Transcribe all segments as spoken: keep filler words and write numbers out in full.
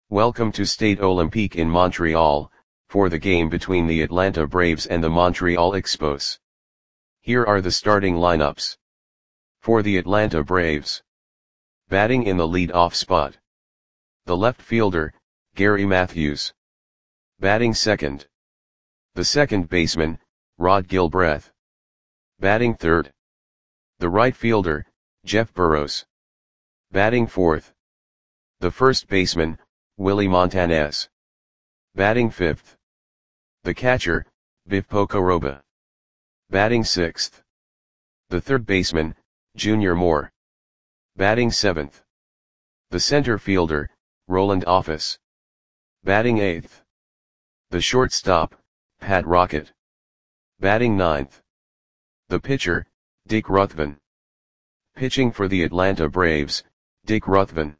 Welcome to Stade Olympique in Montreal, for the game between the Atlanta Braves and the Montreal Expos. Here are the starting lineups. For the Atlanta Braves. Batting in the lead-off spot. The left fielder, Gary Matthews. Batting second. The second baseman, Rod Gilbreth. Batting third. The right fielder, Jeff Burroughs. Batting fourth. The first baseman, Willie Montanez. Batting fifth. The catcher, Biff Pocoroba. Batting sixth. The third baseman, Junior Moore. Batting seventh. The center fielder, Roland Office. Batting eighth. The shortstop, Pat Rocket. Batting ninth. The pitcher, Dick Ruthven. Pitching for the Atlanta Braves, Dick Ruthven.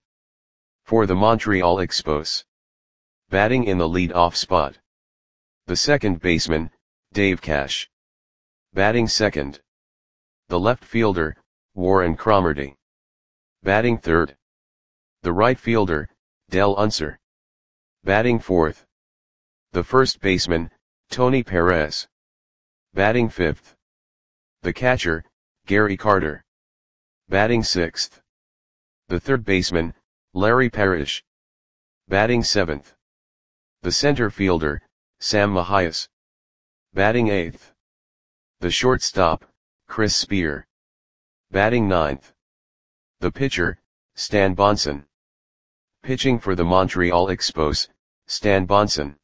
For the Montreal Expos. Batting in the lead-off spot. The second baseman, Dave Cash. Batting second. The left fielder, Warren Cromartie. Batting third. The right fielder, Del Unser. Batting fourth. The first baseman, Tony Perez. Batting fifth. The catcher, Gary Carter. Batting sixth. The third baseman, Larry Parrish. Batting seventh. The center fielder, Sam Mahias. Batting eighth. The shortstop, Chris Spear. Batting ninth. The pitcher, Stan Bonson. Pitching for the Montreal Expos, Stan Bonson.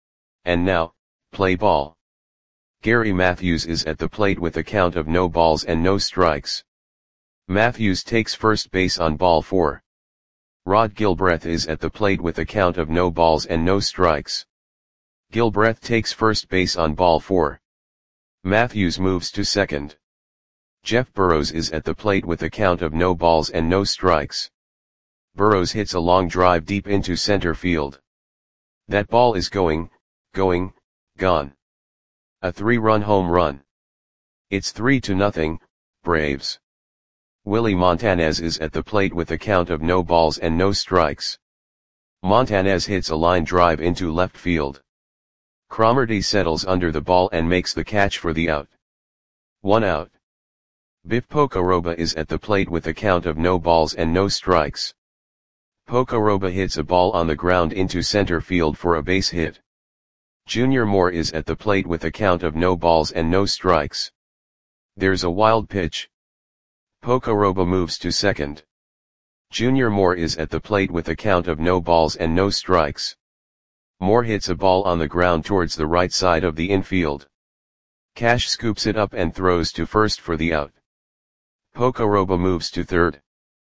And now, play ball. Gary Matthews is at the plate with a count of no balls and no strikes. Matthews takes first base on ball four. Rod Gilbreth is at the plate with a count of no balls and no strikes. Gilbreth takes first base on ball four. Matthews moves to second. Jeff Burroughs is at the plate with a count of no balls and no strikes. Burroughs hits a long drive deep into center field. That ball is going, going, gone. A three-run home run. It's three to nothing, Braves. Willie Montanez is at the plate with a count of no balls and no strikes. Montanez hits a line drive into left field. Cromartie settles under the ball and makes the catch for the out. One out. Biff Pocoroba is at the plate with a count of no balls and no strikes. Pocoroba hits a ball on the ground into center field for a base hit. Junior Moore is at the plate with a count of no balls and no strikes. There's a wild pitch. Pocoroba moves to second. Junior Moore is at the plate with a count of no balls and no strikes. Moore hits a ball on the ground towards the right side of the infield. Cash scoops it up and throws to first for the out. Pocoroba moves to third.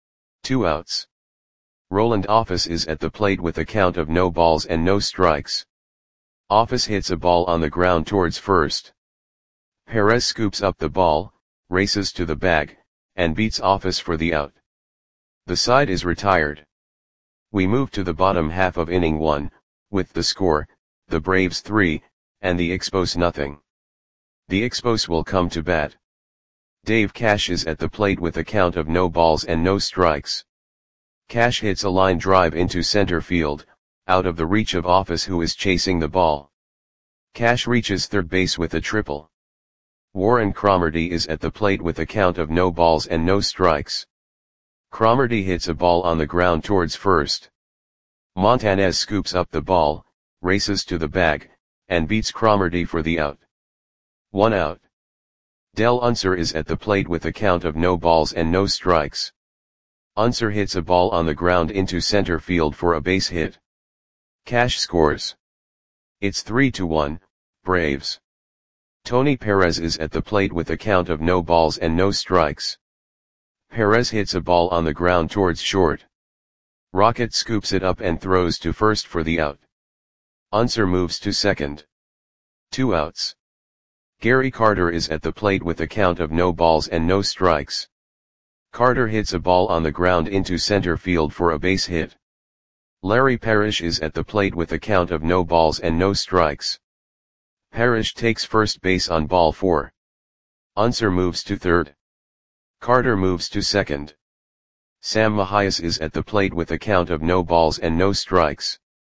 Two outs. Roland Office is at the plate with a count of no balls and no strikes. Office hits a ball on the ground towards first. Perez scoops up the ball, races to the bag, and beats Office for the out. The side is retired. We move to the bottom half of inning one, with the score, the Braves three, and the Expos nothing. The Expos will come to bat. Dave Cash is at the plate with a count of no balls and no strikes. Cash hits a line drive into center field, out of the reach of Office who is chasing the ball. Cash reaches third base with a triple. Warren Cromartie is at the plate with a count of no balls and no strikes. Cromartie hits a ball on the ground towards first. Montanez scoops up the ball, races to the bag, and beats Cromartie for the out. One out. Del Unser is at the plate with a count of no balls and no strikes. Unser hits a ball on the ground into center field for a base hit. Cash scores. It's three to one, Braves. Tony Perez is at the plate with a count of no balls and no strikes. Perez hits a ball on the ground towards short. Rocket scoops it up and throws to first for the out. Unser moves to second. Two outs. Gary Carter is at the plate with a count of no balls and no strikes. Carter hits a ball on the ground into center field for a base hit. Larry Parrish is at the plate with a count of no balls and no strikes. Parrish takes first base on ball four. Unser moves to third. Carter moves to second. Sam Mahias is at the plate with a count of no balls and no strikes.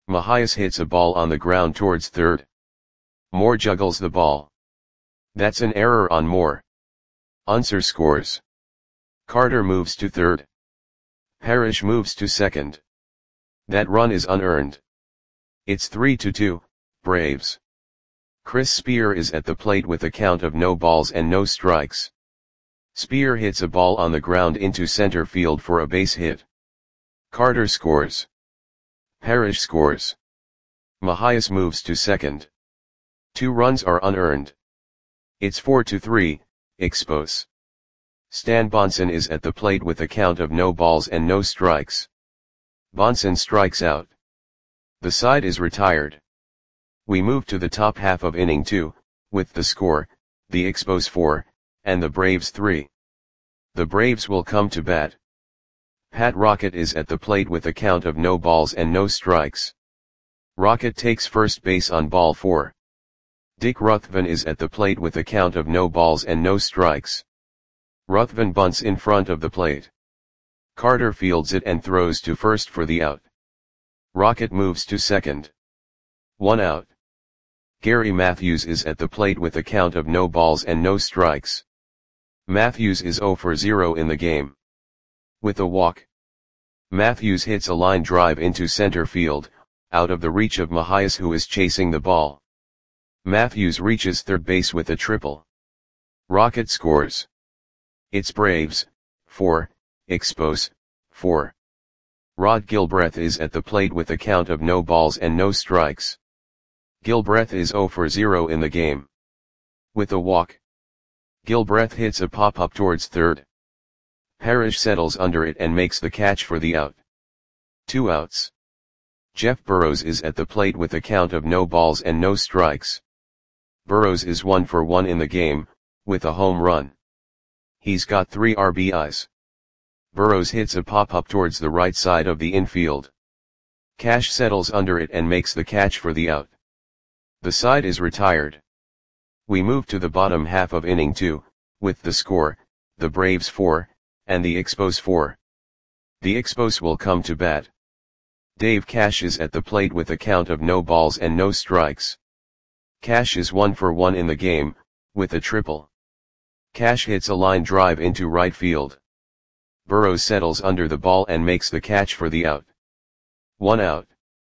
Mahias hits a ball on the ground towards third. Moore juggles the ball. That's an error on Moore. Unser scores. Carter moves to third. Parrish moves to second. That run is unearned. It's three to two, Braves. Chris Spear is at the plate with a count of no balls and no strikes. Spear hits a ball on the ground into center field for a base hit. Carter scores. Parrish scores. Mahias moves to second. Two runs are unearned. It's four to three, Expos. Stan Bonson is at the plate with a count of no balls and no strikes. Bonson strikes out. The side is retired. We move to the top half of inning two, with the score, the Expos four, and the Braves three. The Braves will come to bat. Pat Rocket is at the plate with a count of no balls and no strikes. Rocket takes first base on ball four. Dick Ruthven is at the plate with a count of no balls and no strikes. Ruthven bunts in front of the plate. Carter fields it and throws to first for the out. Rocket moves to second. One out. Gary Matthews is at the plate with a count of no balls and no strikes. Matthews is zero for zero in the game. With a walk. Matthews hits a line drive into center field, out of the reach of Mahias, who is chasing the ball. Matthews reaches third base with a triple. Rocket scores. It's Braves, four, Expos, four. Rod Gilbreth is at the plate with a count of no balls and no strikes. Gilbreth is zero for zero in the game. With a walk. Gilbreth hits a pop-up towards third. Parrish settles under it and makes the catch for the out. Two outs. Jeff Burrows is at the plate with a count of no balls and no strikes. Burrows is one for one in the game, with a home run. He's got three R B Is. Burrows hits a pop-up towards the right side of the infield. Cash settles under it and makes the catch for the out. The side is retired. We move to the bottom half of inning two, with the score, the Braves four, and the Expos four. The Expos will come to bat. Dave Cash is at the plate with a count of no balls and no strikes. Cash is one for one in the game, with a triple. Cash hits a line drive into right field. Burrows settles under the ball and makes the catch for the out. One out.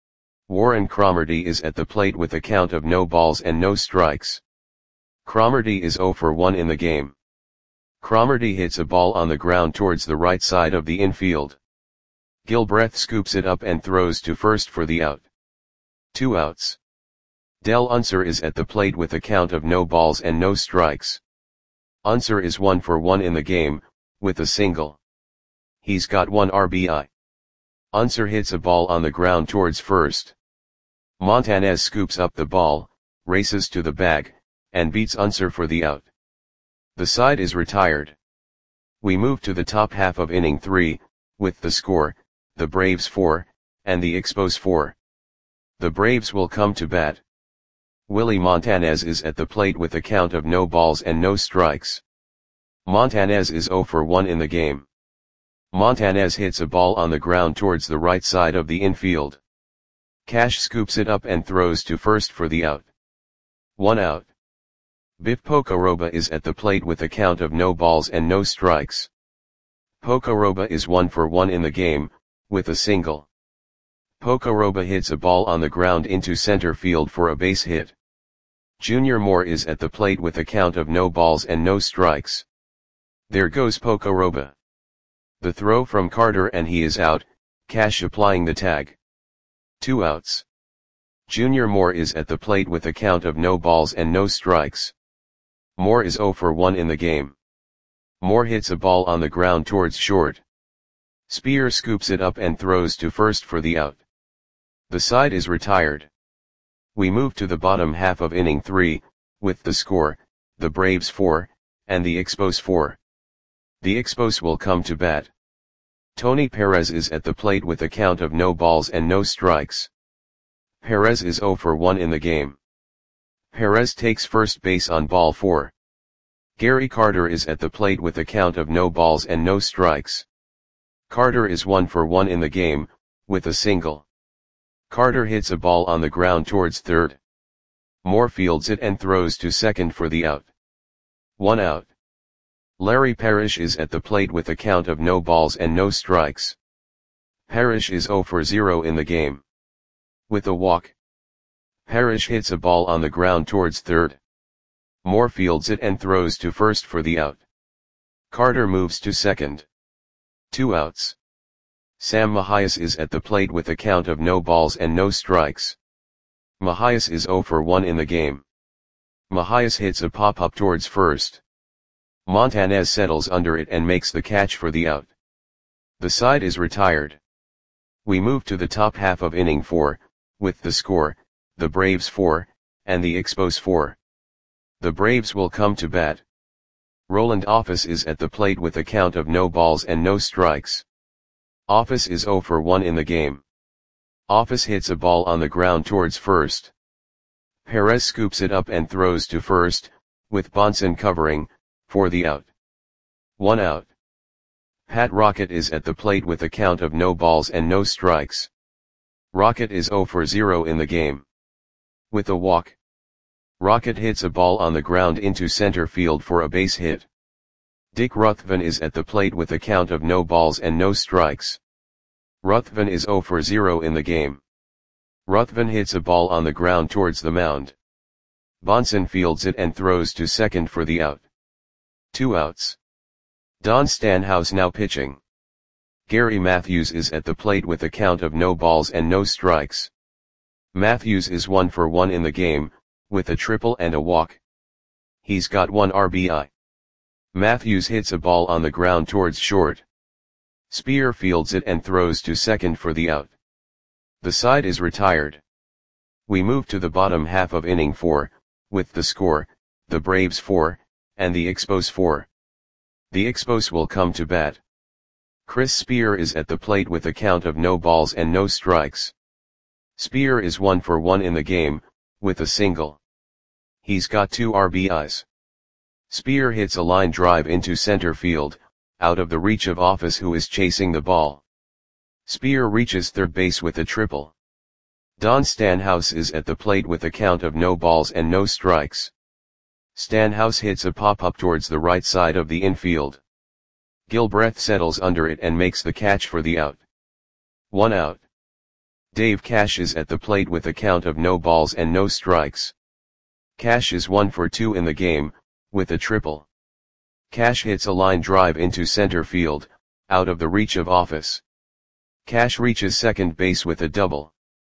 Warren Cromartie is at the plate with a count of no balls and no strikes. Cromartie is zero for one in the game. Cromartie hits a ball on the ground towards the right side of the infield. Gilbreth scoops it up and throws to first for the out. Two outs. Del Unser is at the plate with a count of no balls and no strikes. Unser is one for one in the game, with a single. He's got one R B I. Unser hits a ball on the ground towards first. Montanez scoops up the ball, races to the bag, and beats Unser for the out. The side is retired. We move to the top half of inning three, with the score, the Braves four, and the Expos four. The Braves will come to bat. Willie Montanez is at the plate with a count of no balls and no strikes. Montanez is zero for one in the game. Montanez hits a ball on the ground towards the right side of the infield. Cash scoops it up and throws to first for the out. One out. Biff Pocoroba is at the plate with a count of no balls and no strikes. Pocoroba is one for one in the game, with a single. Pocoroba hits a ball on the ground into center field for a base hit. Junior Moore is at the plate with a count of no balls and no strikes. There goes Pocoroba. The throw from Carter and he is out, Cash applying the tag. Two outs. Junior Moore is at the plate with a count of no balls and no strikes. Moore is zero for one in the game. Moore hits a ball on the ground towards short. Spear scoops it up and throws to first for the out. The side is retired. We move to the bottom half of inning three, with the score, the Braves four, and the Expos four. The Expos will come to bat. Tony Perez is at the plate with a count of no balls and no strikes. Perez is zero for one in the game. Perez takes first base on ball four. Gary Carter is at the plate with a count of no balls and no strikes. Carter is one for one in the game, with a single. Carter hits a ball on the ground towards third. Moore fields it and throws to second for the out. One out. Larry Parrish is at the plate with a count of no balls and no strikes. Parrish is zero for zero in the game. With a walk. Parrish hits a ball on the ground towards third. Moore fields it and throws to first for the out. Carter moves to second. Two outs. Sam Mahias is at the plate with a count of no balls and no strikes. Mahias is zero for one in the game. Mahias hits a pop-up towards first. Montanez settles under it and makes the catch for the out. The side is retired. We move to the top half of inning four, with the score, the Braves four, and the Expos four. The Braves will come to bat. Roland Office is at the plate with a count of no balls and no strikes. Office is zero for one in the game. Office hits a ball on the ground towards first. Perez scoops it up and throws to first, with Bonson covering, for the out. One out. Pat Rocket is at the plate with a count of no balls and no strikes. Rocket is zero for zero in the game. With a walk. Rocket hits a ball on the ground into center field for a base hit. Dick Ruthven is at the plate with a count of no balls and no strikes. Ruthven is zero for zero in the game. Ruthven hits a ball on the ground towards the mound. Bonson fields it and throws to second for the out. Two outs. Don Stanhouse now pitching. Gary Matthews is at the plate with a count of no balls and no strikes. Matthews is one for one in the game, with a triple and a walk. He's got one R B I. Matthews hits a ball on the ground towards short. Spear fields it and throws to second for the out. The side is retired. We move to the bottom half of inning four, with the score, the Braves four, and the Expos four. The Expos will come to bat. Chris Spear is at the plate with a count of no balls and no strikes. Spear is one for one in the game, with a single. He's got two R B Is. Spear hits a line drive into center field, out of the reach of Office, who is chasing the ball. Spear reaches third base with a triple. Don Stanhouse is at the plate with a count of no balls and no strikes. Stanhouse hits a pop-up towards the right side of the infield. Gilbreth settles under it and makes the catch for the out. One out. Dave Cash is at the plate with a count of no balls and no strikes. Cash is one for two in the game, with a triple. Cash hits a line drive into center field, out of the reach of Office. Cash reaches second base with a double.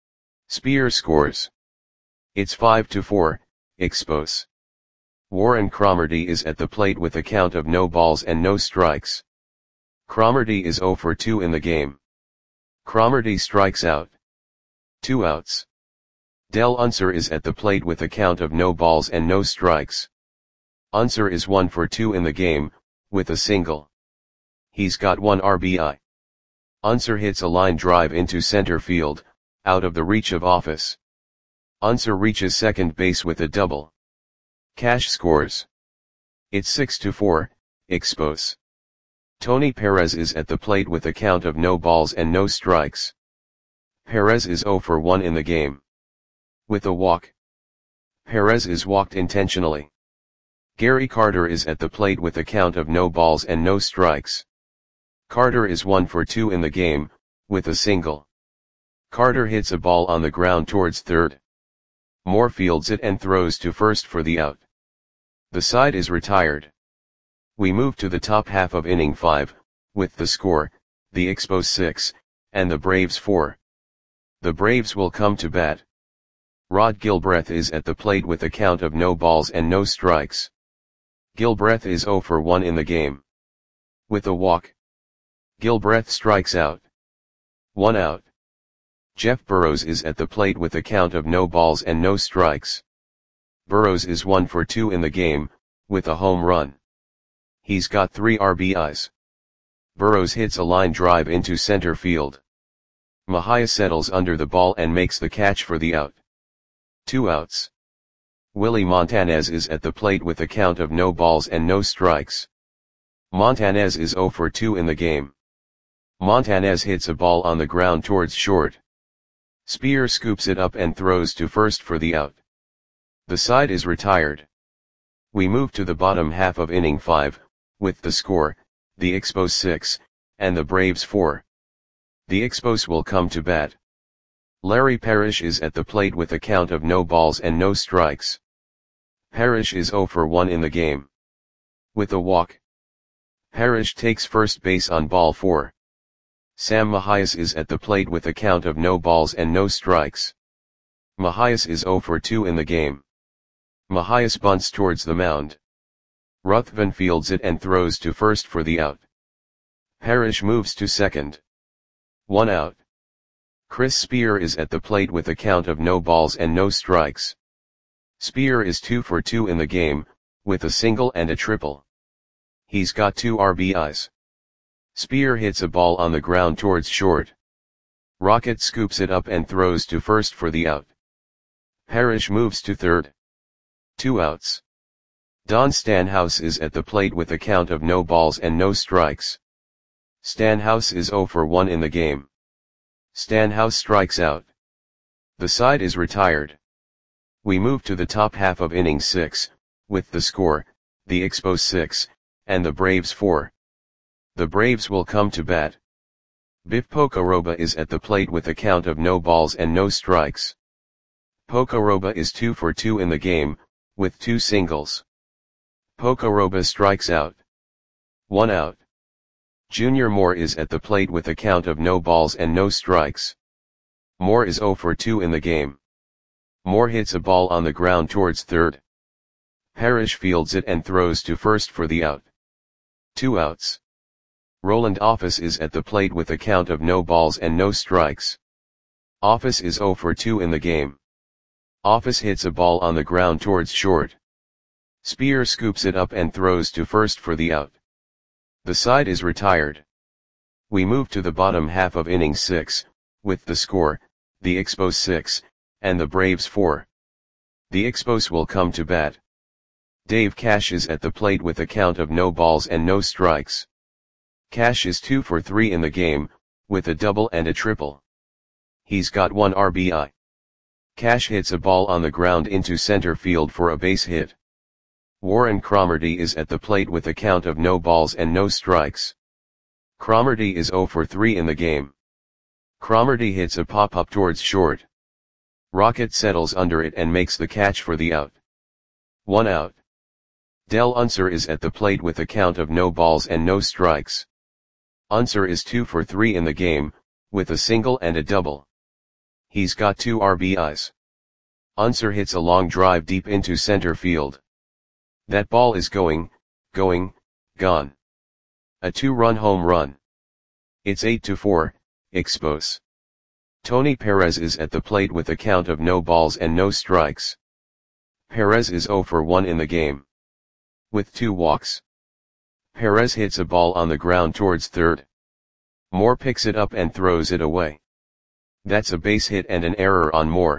Spear scores. It's five to four, Expos. Warren Cromartie is at the plate with a count of no balls and no strikes. Cromartie is zero for two in the game. Cromartie strikes out. Two outs. Del Unser is at the plate with a count of no balls and no strikes. Unser is one for two in the game, with a single. He's got one R B I. Unser hits a line drive into center field, out of the reach of Office. Unser reaches second base with a double. Cash scores. It's six to four, Expos. Tony Perez is at the plate with a count of no balls and no strikes. Perez is zero for one in the game. With a walk. Perez is walked intentionally. Gary Carter is at the plate with a count of no balls and no strikes. Carter is one for two in the game, with a single. Carter hits a ball on the ground towards third. Moore fields it and throws to first for the out. The side is retired. We move to the top half of inning five, with the score, the Expos six, and the Braves four. The Braves will come to bat. Rod Gilbreth is at the plate with a count of no balls and no strikes. Gilbreth is zero for one in the game. With a walk. Gilbreth strikes out. One out. Jeff Burrows is at the plate with a count of no balls and no strikes. Burrows is one for two in the game, with a home run. He's got three R B Is. Burrows hits a line drive into center field. Mahias settles under the ball and makes the catch for the out. Two outs. Willie Montanez is at the plate with a count of no balls and no strikes. Montanez is zero for two in the game. Montanez hits a ball on the ground towards short. Spear scoops it up and throws to first for the out. The side is retired. We move to the bottom half of inning five, with the score, the Expos six, and the Braves four. The Expos will come to bat. Larry Parrish is at the plate with a count of no balls and no strikes. Parrish is oh for one in the game. With a walk. Parrish takes first base on ball four. Sam Mahias is at the plate with a count of no balls and no strikes. Mahias is oh for two in the game. Mahias bunts towards the mound. Ruthven fields it and throws to first for the out. Parrish moves to second. One out. Chris Spear is at the plate with a count of no balls and no strikes. Spear is two for two in the game, with a single and a triple. He's got two R B Is. Spear hits a ball on the ground towards short. Rocket scoops it up and throws to first for the out. Parrish moves to third. Two outs. Don Stanhouse is at the plate with a count of no balls and no strikes. Stanhouse is oh for one in the game. Stanhouse strikes out. The side is retired. We move to the top half of inning six, with the score, the Expos six, and the Braves four. The Braves will come to bat. Biff Pocoroba is at the plate with a count of no balls and no strikes. Pocoroba is two for two in the game, with two singles. Pocoroba strikes out. One out. Junior Moore is at the plate with a count of no balls and no strikes. Moore is oh for two in the game. Moore hits a ball on the ground towards third. Parrish fields it and throws to first for the out. Two outs. Roland Office is at the plate with a count of no balls and no strikes. Office is oh for two in the game. Office hits a ball on the ground towards short. Spear scoops it up and throws to first for the out. The side is retired. We move to the bottom half of inning six, with the score, the Expos six, and the Braves four. The Expos will come to bat. Dave Cash is at the plate with a count of no balls and no strikes. Cash is two for three in the game, with a double and a triple. He's got one R B I. Cash hits a ball on the ground into center field for a base hit. Warren Cromartie is at the plate with a count of no balls and no strikes. Cromartie is oh for three in the game. Cromartie hits a pop-up towards short. Rocket settles under it and makes the catch for the out. One out. Del Unser is at the plate with a count of no balls and no strikes. Unser is two for three in the game, with a single and a double. He's got two R B Is. Unser hits a long drive deep into center field. That ball is going, going, gone. A two-run home run. It's eight to four, Expos. Tony Perez is at the plate with a count of no balls and no strikes. Perez is oh for one in the game. With two walks. Perez hits a ball on the ground towards third. Moore picks it up and throws it away. That's a base hit and an error on Moore.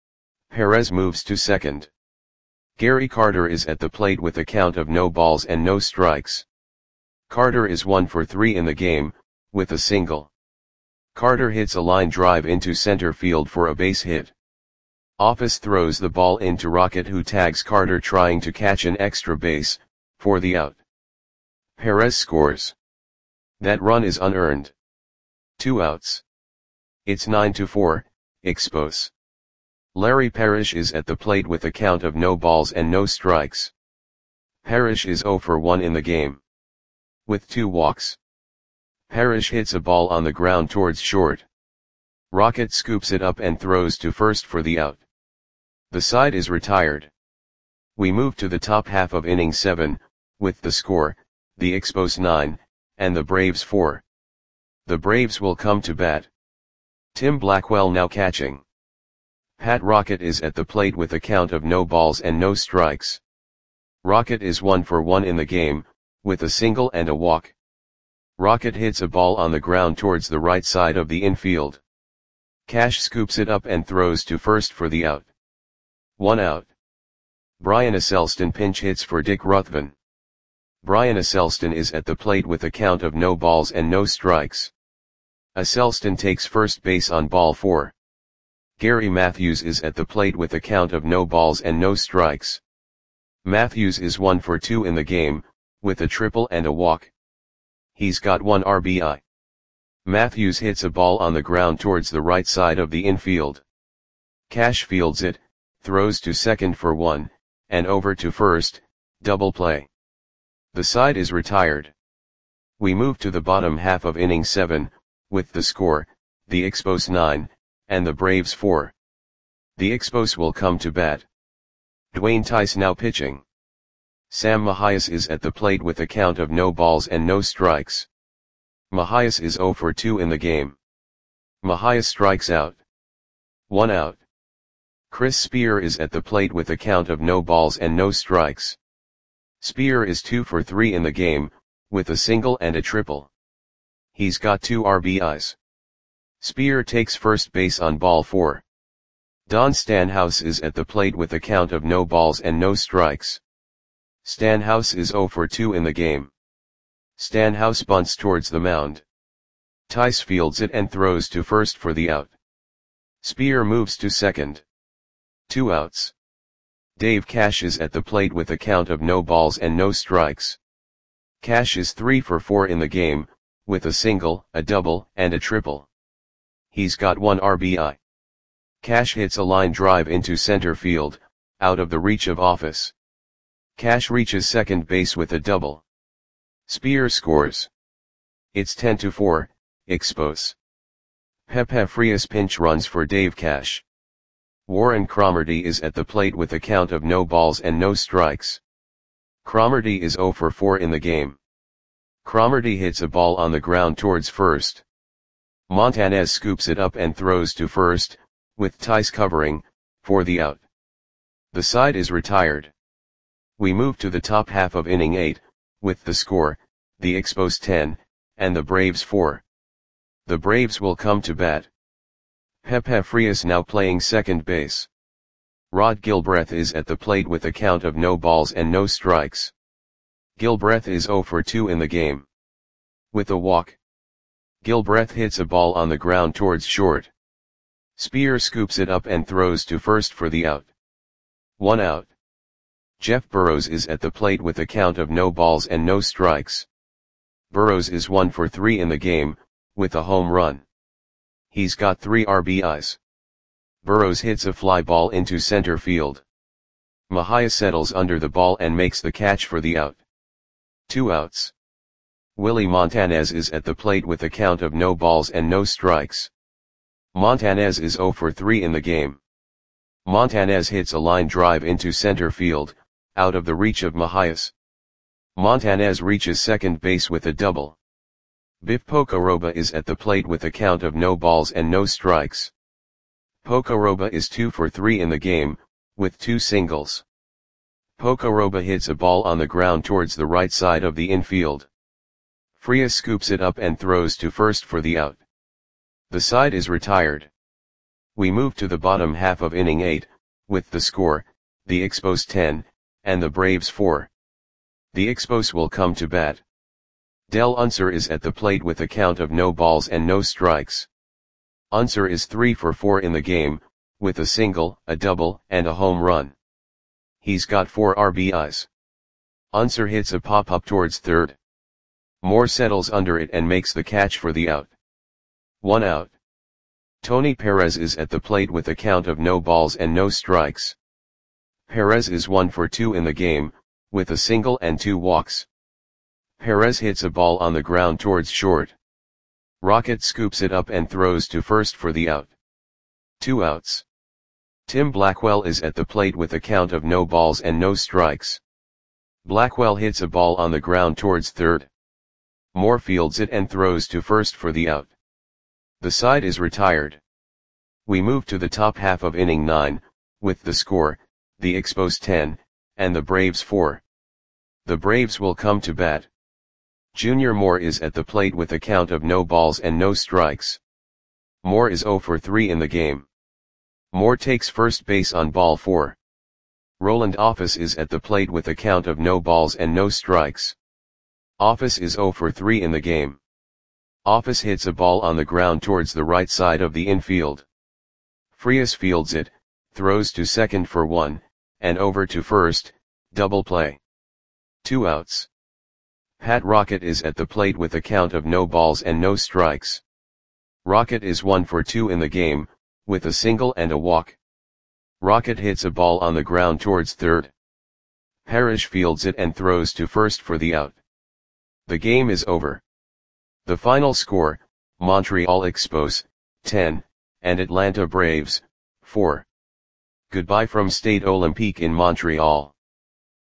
Perez moves to second. Gary Carter is at the plate with a count of no balls and no strikes. Carter is one for three in the game, with a single. Carter hits a line drive into center field for a base hit. Office throws the ball into Rocket, who tags Carter trying to catch an extra base, for the out. Perez scores. That run is unearned. Two outs. It's nine to four, Expos. Larry Parrish is at the plate with a count of no balls and no strikes. Parrish is oh for one in the game. With two walks. Parrish hits a ball on the ground towards short. Rocket scoops it up and throws to first for the out. The side is retired. We move to the top half of inning seven, with the score, the Expos nine, and the Braves four. The Braves will come to bat. Tim Blackwell now catching. Pat Rocket is at the plate with a count of no balls and no strikes. Rocket is one for one in the game, with a single and a walk. Rocket hits a ball on the ground towards the right side of the infield. Cash scoops it up and throws to first for the out. One out. Brian Asselston pinch hits for Dick Ruthven. Brian Asselston is at the plate with a count of no balls and no strikes. Asselston takes first base on ball four. Gary Matthews is at the plate with a count of no balls and no strikes. Matthews is one for two in the game, with a triple and a walk. He's got one R B I. Matthews hits a ball on the ground towards the right side of the infield. Cash fields it, throws to second for one, and over to first, double play. The side is retired. We move to the bottom half of inning seven, with the score, the Expos nine, and the Braves four. The Expos will come to bat. Dwayne Tice now pitching. Sam Mahias is at the plate with a count of no balls and no strikes. Mahias is zero for two in the game. Mahias strikes out. One out. Chris Spear is at the plate with a count of no balls and no strikes. Spear is two for three in the game, with a single and a triple. He's got two R B Is. Spear takes first base on ball four. Don Stanhouse is at the plate with a count of no balls and no strikes. Stanhouse is zero for two in the game. Stanhouse bunts towards the mound. Tice fields it and throws to first for the out. Spear moves to second. Two outs. Dave Cash is at the plate with a count of no balls and no strikes. Cash is three for four in the game, with a single, a double, and a triple. He's got one R B I. Cash hits a line drive into center field, out of the reach of Office. Cash reaches second base with a double. Spear scores. It's ten to four, Expos. Pepe Frias pinch runs for Dave Cash. Warren Cromartie is at the plate with a count of no balls and no strikes. Cromartie is zero for four in the game. Cromartie hits a ball on the ground towards first. Montanez scoops it up and throws to first, with Tice covering, for the out. The side is retired. We move to the top half of inning eight, with the score, the Expos ten, and the Braves four. The Braves will come to bat. Pepe Frias now playing second base. Rod Gilbreth is at the plate with a count of no balls and no strikes. Gilbreth is zero for two in the game. With a walk. Gilbreth hits a ball on the ground towards short. Spear scoops it up and throws to first for the out. One out. Jeff Burrows is at the plate with a count of no balls and no strikes. Burrows is one for three in the game, with a home run. He's got three R B Is. Burrows hits a fly ball into center field. Mahias settles under the ball and makes the catch for the out. Two outs. Willie Montanez is at the plate with a count of no balls and no strikes. Montanez is zero for three in the game. Montanez hits a line drive into center field, out of the reach of Mahias. Montanez reaches second base with a double. Biff Pocoroba is at the plate with a count of no balls and no strikes. Pocoroba is two for three in the game, with two singles. Pocoroba hits a ball on the ground towards the right side of the infield. Frias scoops it up and throws to first for the out. The side is retired. We move to the bottom half of inning eight, with the score, the Expos ten, and the Braves four. The Expos will come to bat. Del Unser is at the plate with a count of no balls and no strikes. Unser is three for four in the game, with a single, a double, and a home run. He's got four R B Is. Unser hits a pop-up towards third. Moore settles under it and makes the catch for the out. One out. Tony Perez is at the plate with a count of no balls and no strikes. Perez is one for two in the game, with a single and two walks. Perez hits a ball on the ground towards short. Rocket scoops it up and throws to first for the out. Two outs. Tim Blackwell is at the plate with a count of no balls and no strikes. Blackwell hits a ball on the ground towards third. Moore fields it and throws to first for the out. The side is retired. We move to the top half of inning nine, with the score, the Expos ten, and the Braves four. The Braves will come to bat. Junior Moore is at the plate with a count of no balls and no strikes. Moore is zero for three in the game. Moore takes first base on ball four. Roland Office is at the plate with a count of no balls and no strikes. Office is zero for three in the game. Office hits a ball on the ground towards the right side of the infield. Frias fields it, throws to second for one, and over to first, double play. Two outs. Pat Rocket is at the plate with a count of no balls and no strikes. Rocket is one for two in the game, with a single and a walk. Rocket hits a ball on the ground towards third. Parrish fields it and throws to first for the out. The game is over. The final score, Montreal Expos, ten, and Atlanta Braves, four. Goodbye from Stade Olympique in Montreal.